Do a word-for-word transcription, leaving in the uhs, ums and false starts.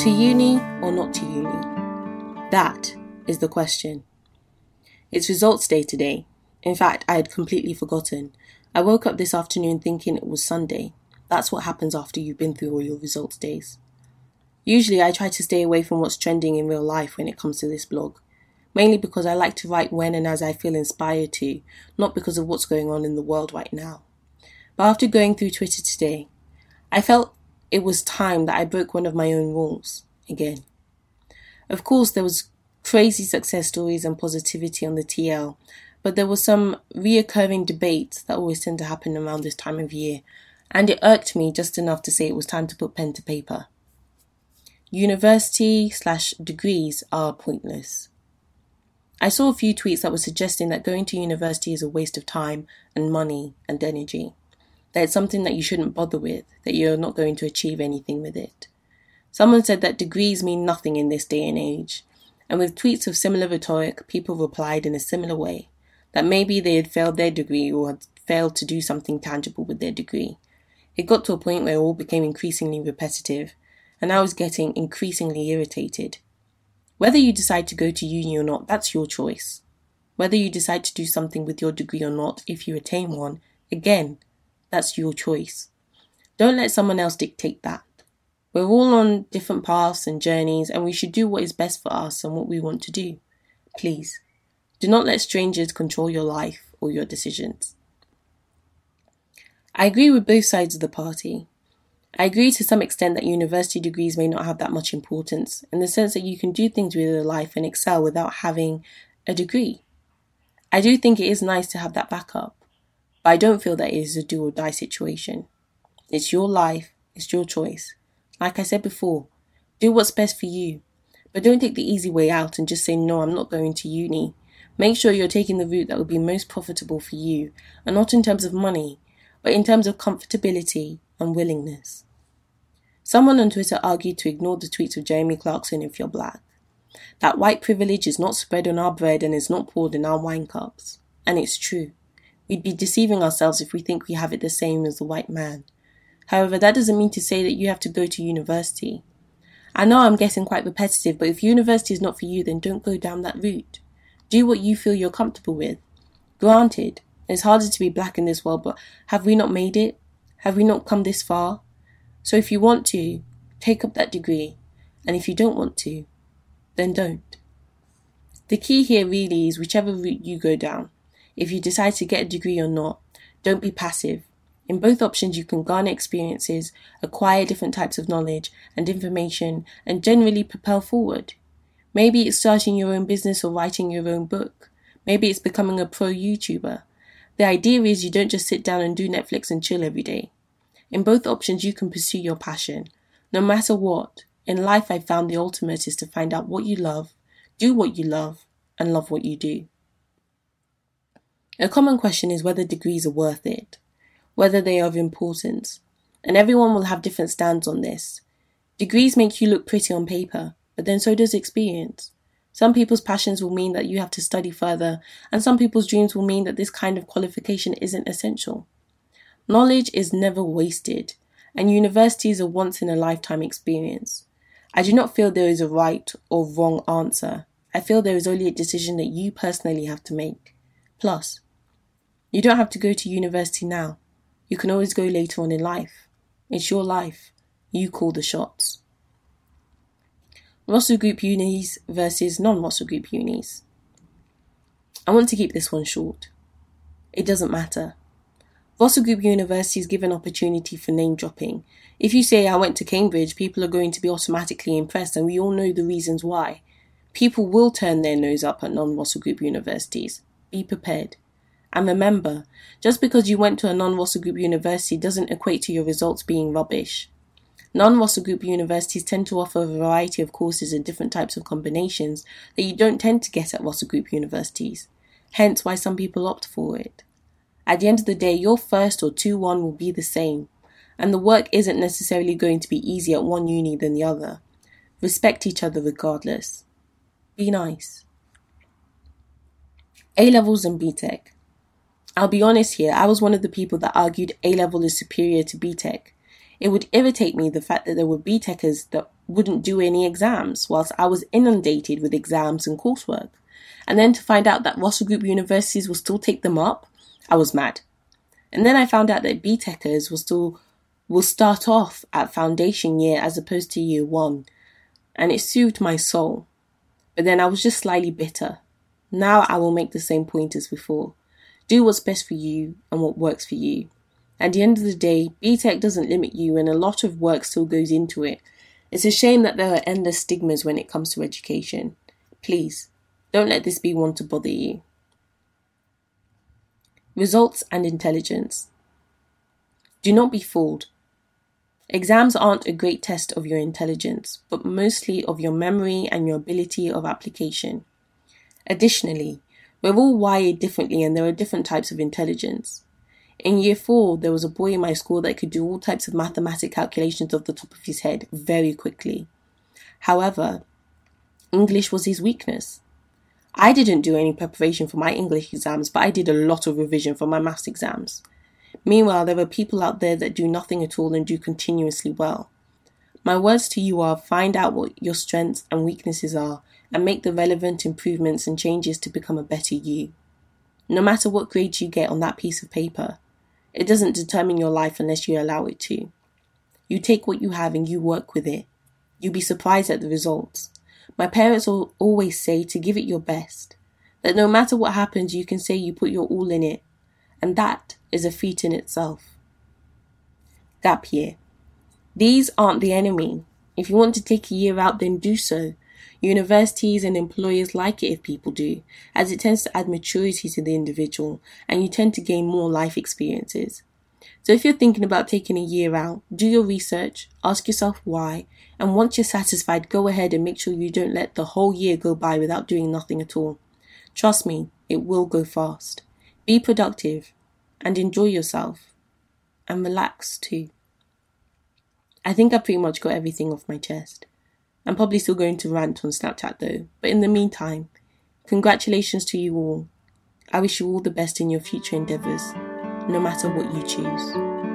To uni or not to uni? That is the question. It's results day today. In fact, I had completely forgotten. I woke up this afternoon thinking it was Sunday. That's what happens after you've been through all your results days. Usually I try to stay away from what's trending in real life when it comes to this blog, mainly because I like to write when and as I feel inspired to, not because of what's going on in the world right now. But after going through Twitter today, I felt it was time that I broke one of my own rules again. Of course, there was crazy success stories and positivity on the T L, but there was some reoccurring debates that always tend to happen around this time of year, and it irked me just enough to say it was time to put pen to paper. University slash degrees are pointless. I saw a few tweets that were suggesting that going to university is a waste of time and money and energy, that it's something that you shouldn't bother with, that you're not going to achieve anything with it. Someone said that degrees mean nothing in this day and age, and with tweets of similar rhetoric, people replied in a similar way, that maybe they had failed their degree or had failed to do something tangible with their degree. It got to a point where it all became increasingly repetitive, and I was getting increasingly irritated. Whether you decide to go to uni or not, that's your choice. Whether you decide to do something with your degree or not, if you attain one, again, that's your choice. Don't let someone else dictate that. We're all on different paths and journeys, and we should do what is best for us and what we want to do. Please, do not let strangers control your life or your decisions. I agree with both sides of the party. I agree to some extent that university degrees may not have that much importance, in the sense that you can do things with your life and excel without having a degree. I do think it is nice to have that backup, but I don't feel that it is a do or die situation. It's your life, it's your choice. Like I said before, do what's best for you, but don't take the easy way out and just say, no, I'm not going to uni. Make sure you're taking the route that will be most profitable for you, and not in terms of money, but in terms of comfortability and willingness. Someone on Twitter argued to ignore the tweets of Jeremy Clarkson if you're black. That white privilege is not spread on our bread and is not poured in our wine cups. And it's true. We'd be deceiving ourselves if we think we have it the same as the white man. However, that doesn't mean to say that you have to go to university. I know I'm getting quite repetitive, but if university is not for you, then don't go down that route. Do what you feel you're comfortable with. Granted, it's harder to be black in this world, but have we not made it? Have we not come this far? So if you want to, take up that degree, and if you don't want to, then don't. The key here really is whichever route you go down. If you decide to get a degree or not, don't be passive. In both options, you can garner experiences, acquire different types of knowledge and information, and generally propel forward. Maybe it's starting your own business or writing your own book. Maybe it's becoming a pro YouTuber. The idea is you don't just sit down and do Netflix and chill every day. In both options, you can pursue your passion. No matter what, in life I found the ultimate is to find out what you love, do what you love, and love what you do. A common question is whether degrees are worth it, whether they are of importance, and everyone will have different stands on this. Degrees make you look pretty on paper, but then so does experience. Some people's passions will mean that you have to study further, and some people's dreams will mean that this kind of qualification isn't essential. Knowledge is never wasted, and university is a once-in-a-lifetime experience. I do not feel there is a right or wrong answer. I feel there is only a decision that you personally have to make. Plus, you don't have to go to university now. You can always go later on in life. It's your life. You call the shots. Russell Group unis versus non-Russell Group unis. I want to keep this one short. It doesn't matter. Russell Group universities give an opportunity for name dropping. If you say I went to Cambridge, people are going to be automatically impressed, and we all know the reasons why. People will turn their nose up at non-Russell Group universities. Be prepared. And remember, just because you went to a non-Russell Group university doesn't equate to your results being rubbish. Non-Russell Group universities tend to offer a variety of courses and different types of combinations that you don't tend to get at Russell Group universities, hence why some people opt for it. At the end of the day, your first or two one will be the same, and the work isn't necessarily going to be easier at one uni than the other. Respect each other regardless. Be nice. A-levels and B Tech. I'll be honest here, I was one of the people that argued A-level is superior to B Tech. It would irritate me the fact that there were B Techers that wouldn't do any exams whilst I was inundated with exams and coursework. And then to find out that Russell Group universities will still take them up, I was mad. And then I found out that B Techers will still will start off at foundation year as opposed to year one. And it soothed my soul. But then I was just slightly bitter. Now I will make the same point as before. Do what's best for you and what works for you. At the end of the day, B Tech doesn't limit you and a lot of work still goes into it. It's a shame that there are endless stigmas when it comes to education. Please, don't let this be one to bother you. Results and intelligence. Do not be fooled. Exams aren't a great test of your intelligence, but mostly of your memory and your ability of application. Additionally, we're all wired differently and there are different types of intelligence. In year four, there was a boy in my school that could do all types of mathematic calculations off the top of his head very quickly. However, English was his weakness. I didn't do any preparation for my English exams, but I did a lot of revision for my maths exams. Meanwhile, there are people out there that do nothing at all and do continuously well. My words to you are find out what your strengths and weaknesses are and make the relevant improvements and changes to become a better you. No matter what grades you get on that piece of paper, it doesn't determine your life unless you allow it to. You take what you have and you work with it. You'll be surprised at the results. My parents will always say to give it your best, that no matter what happens, you can say you put your all in it, and that is a feat in itself. Gap year. These aren't the enemy. If you want to take a year out, then do so. Universities and employers like it if people do, as it tends to add maturity to the individual, and you tend to gain more life experiences. So if you're thinking about taking a year out, do your research, ask yourself why, and once you're satisfied, go ahead and make sure you don't let the whole year go by without doing nothing at all. Trust me, it will go fast. Be productive and enjoy yourself. And relax too. I think I pretty much got everything off my chest. I'm probably still going to rant on Snapchat though, but in the meantime, congratulations to you all. I wish you all the best in your future endeavours, no matter what you choose.